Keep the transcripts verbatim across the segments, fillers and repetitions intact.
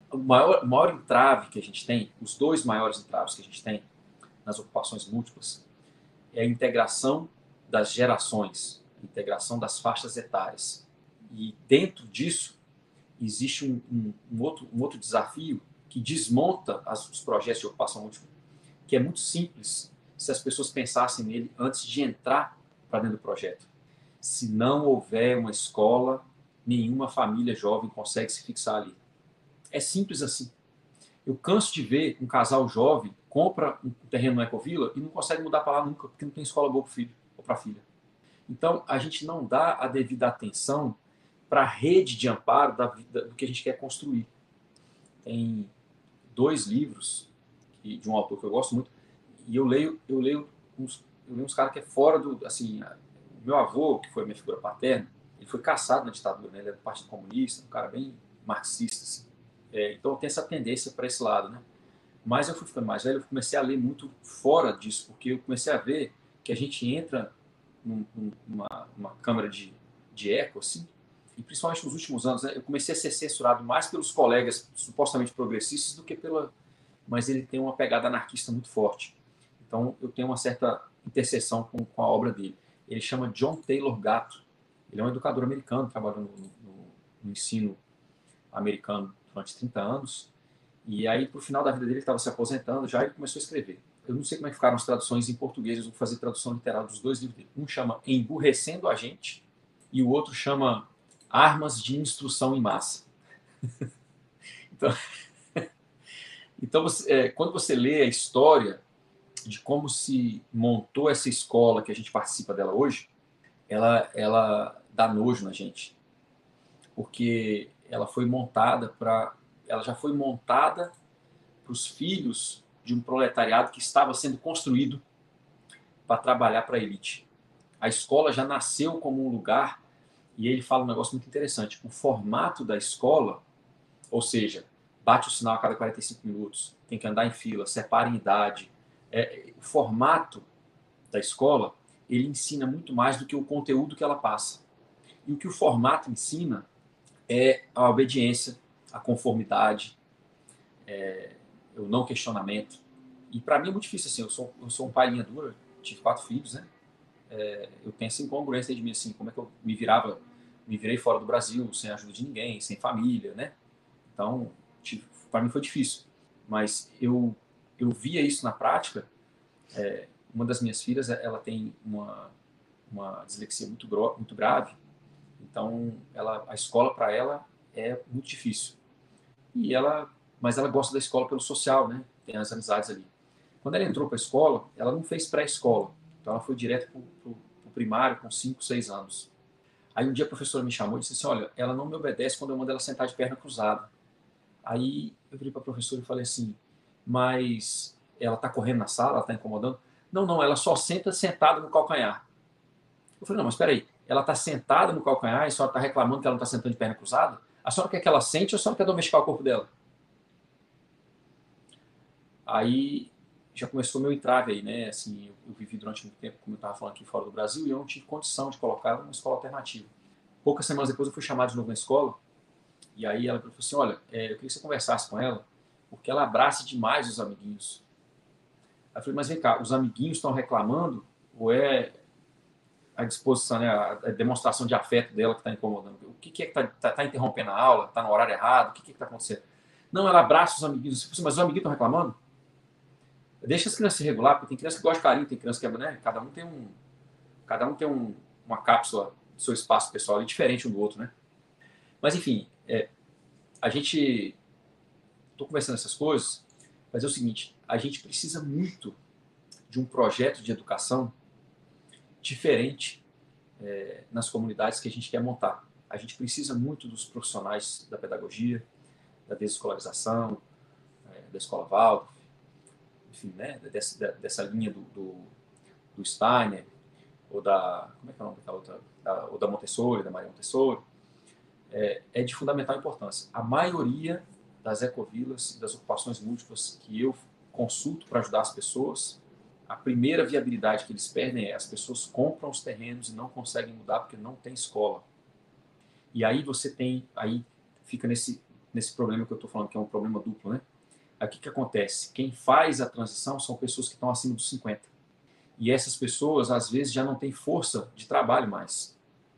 o maior, o maior entrave que a gente tem, os dois maiores entraves que a gente tem nas ocupações múltiplas, é a integração das gerações, a integração das faixas etárias. E dentro disso, existe um, um, um, outro, um outro desafio que desmonta as, os projetos de ocupação múltipla, que é muito simples se as pessoas pensassem nele antes de entrar para dentro do projeto. Se não houver uma escola, nenhuma família jovem consegue se fixar ali. É simples assim. Eu canso de ver um casal jovem compra um terreno no Ecovila e não consegue mudar para lá nunca, porque não tem escola boa para o filho ou para a filha. Então, a gente não dá a devida atenção para a rede de amparo da vida, do que a gente quer construir. Tem dois livros de um autor que eu gosto muito, e eu leio, eu leio uns, eu leio uns caras que é fora do... Assim, o meu avô, que foi minha figura paterna, ele foi caçado na ditadura, né? Ele era do Partido Comunista, um cara bem marxista, assim. É, então eu tenho essa tendência para esse lado, né? Mas eu fui ficando mais velho, eu comecei a ler muito fora disso, porque eu comecei a ver que a gente entra num, numa, numa câmara de, de eco, assim, e principalmente nos últimos anos, né, eu comecei a ser censurado mais pelos colegas supostamente progressistas do que pela... Mas ele tem uma pegada anarquista muito forte. Então eu tenho uma certa interseção com, com a obra dele. Ele chama John Taylor Gatto. Ele é um educador americano, trabalhou no, no, no ensino americano durante trinta anos. E aí, pro final da vida dele, ele estava se aposentando, já ele começou a escrever. Eu não sei como é que ficaram as traduções em português, eu vou fazer tradução literal dos dois livros dele. Um chama Emburrecendo a Gente e o outro chama Armas de Instrução em Massa. Então, então você, é, quando você lê a história de como se montou essa escola que a gente participa dela hoje, ela, ela dá nojo na gente. Porque ela foi montada para... Ela já foi montada para os filhos de um proletariado que estava sendo construído para trabalhar para a elite. A escola já nasceu como um lugar, e ele fala um negócio muito interessante. O formato da escola, ou seja, bate o sinal a cada quarenta e cinco minutos, tem que andar em fila, separa em idade. É, o formato da escola, ele ensina muito mais do que o conteúdo que ela passa. E o que o formato ensina é a obediência, a conformidade, é, o não questionamento. E para mim é muito difícil, assim, eu sou, eu sou um pai linha dura, tive quatro filhos, né? É, eu tenho essa incongruência de mim, assim, como é que eu me virava, me virei fora do Brasil, sem a ajuda de ninguém, sem família, né? Então, para mim foi difícil. Mas eu, eu via isso na prática. É, uma das minhas filhas, ela tem uma, uma dislexia muito, muito grave, então ela, a escola para ela é muito difícil. E ela, mas ela gosta da escola pelo social, né? Tem as amizades ali. Quando ela entrou para a escola, ela não fez pré-escola. Então ela foi direto para o primário com cinco, seis anos. Aí um dia a professora me chamou e disse assim, olha, ela não me obedece quando eu mando ela sentar de perna cruzada. Aí eu virei para a professora e falei assim, mas ela está correndo na sala, ela está incomodando? Não, não, ela só senta sentada no calcanhar. Eu falei, não, mas espera aí, ela está sentada no calcanhar e a senhora está reclamando que ela não está sentando de perna cruzada? A senhora quer que ela sente ou a senhora quer domesticar o corpo dela? Aí já começou meu entrave aí, né? Assim, eu, eu vivi durante muito tempo, como eu estava falando aqui, fora do Brasil, e eu não tive condição de colocar ela numa escola alternativa. Poucas semanas depois eu fui chamado de novo na escola, e aí ela falou assim, olha, é, eu queria que você conversasse com ela, porque ela abraça demais os amiguinhos. Aí eu falei, mas vem cá, os amiguinhos estão reclamando, ou é a disposição, né, a demonstração de afeto dela que está incomodando? O que, que é que está tá, tá interrompendo a aula? Está no horário errado? O que, que está acontecendo? Não, ela abraça os amiguinhos. Mas os amiguinhos estão reclamando? Deixa as crianças se regular, porque tem criança que gosta de carinho, tem criança que é, né? Cada um tem um, cada um tem um, uma cápsula do seu espaço pessoal, diferente um do outro, né? Mas enfim, é, a gente, estou conversando essas coisas, mas é o seguinte, a gente precisa muito de um projeto de educação diferente é, nas comunidades que a gente quer montar. A gente precisa muito dos profissionais da pedagogia, da desescolarização, é, da escola Waldorf, enfim, né? Dessa, dessa linha do, do, do Steiner, ou da, como é que é o nome da outra, da, ou da Montessori, da Maria Montessori, é, é de fundamental importância. A maioria das ecovilas e das ocupações múltiplas que eu consulto para ajudar as pessoas, a primeira viabilidade que eles perdem é as pessoas compram os terrenos e não conseguem mudar porque não tem escola. E aí você tem, aí fica nesse, nesse problema que eu estou falando, que é um problema duplo, né? Aí o que, que acontece? Quem faz a transição são pessoas que estão acima dos cinquenta. E essas pessoas, às vezes, já não têm força de trabalho mais,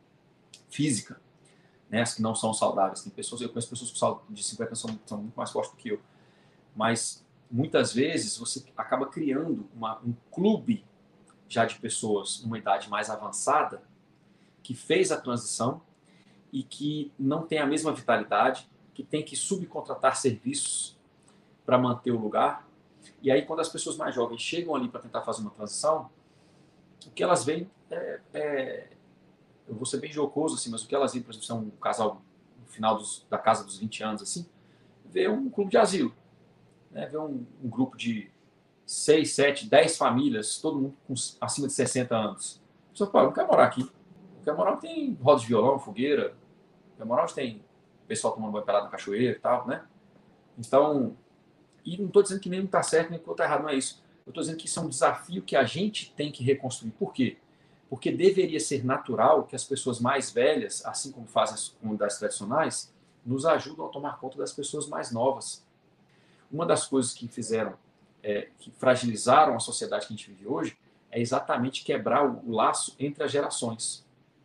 física, né? As que não são saudáveis. Tem pessoas, eu conheço pessoas de cinquenta são, são muito mais fortes do que eu. Mas, muitas vezes, você acaba criando uma, um clube já de pessoas numa idade mais avançada que fez a transição e que não tem a mesma vitalidade, que tem que subcontratar serviços para manter o lugar. E aí, quando as pessoas mais jovens chegam ali para tentar fazer uma transição, o que elas veem é, é... Eu vou ser bem jocoso, assim, mas o que elas veem, por exemplo, são um casal no final dos, da casa dos vinte anos, assim, vê um clube de asilo, né? Vê um, um grupo de seis, sete, dez famílias, todo mundo com, acima de sessenta anos. A pessoa fala, não quer morar aqui. Não quer morar onde tem roda de violão, fogueira, não quer morar onde tem pessoal tomando banho pelado na cachoeira e tal, né? Então, e não estou dizendo que nem um está certo, nem que o outro está errado, não é isso. Eu estou dizendo que isso é um desafio que a gente tem que reconstruir. Por quê? Porque deveria ser natural que as pessoas mais velhas, assim como fazem as comunidades tradicionais, nos ajudam a tomar conta das pessoas mais novas. Uma das coisas que fizeram, é, que fragilizaram a sociedade que a gente vive hoje, é exatamente quebrar o laço entre as gerações.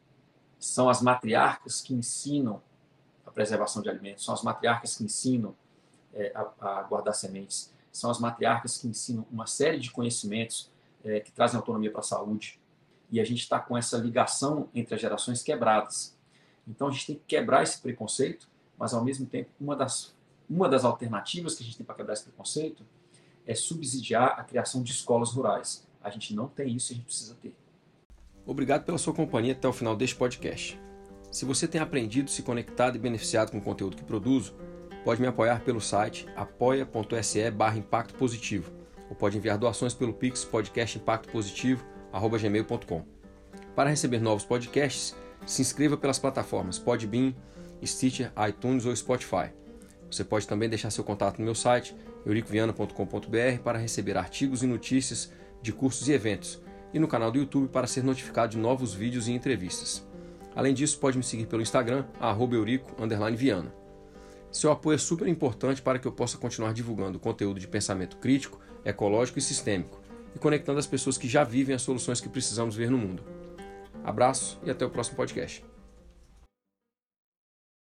São as matriarcas que ensinam a preservação de alimentos, são as matriarcas que ensinam é, a, a guardar sementes, são as matriarcas que ensinam uma série de conhecimentos é, que trazem autonomia para a saúde. E a gente está com essa ligação entre as gerações quebradas. Então a gente tem que quebrar esse preconceito, mas ao mesmo tempo uma das, uma das alternativas que a gente tem para quebrar esse preconceito é subsidiar a criação de escolas rurais. A gente não tem isso e a gente precisa ter. Obrigado pela sua companhia até o final deste podcast. Se você tem aprendido, se conectado e beneficiado com o conteúdo que produzo, pode me apoiar pelo site apoia.se barra impacto positivo ou pode enviar doações pelo Pix podcastimpactopositivo arroba gmail ponto com. Para receber novos podcasts, se inscreva pelas plataformas Podbean, Stitcher, iTunes ou Spotify. Você pode também deixar seu contato no meu site, eurico viana ponto com ponto br, para receber artigos e notícias de cursos e eventos, e no canal do YouTube para ser notificado de novos vídeos e entrevistas. Além disso, pode me seguir pelo Instagram, arroba eurico underline viana. Seu apoio é super importante para que eu possa continuar divulgando conteúdo de pensamento crítico, ecológico e sistêmico, e conectando as pessoas que já vivem as soluções que precisamos ver no mundo. Abraço e até o próximo podcast.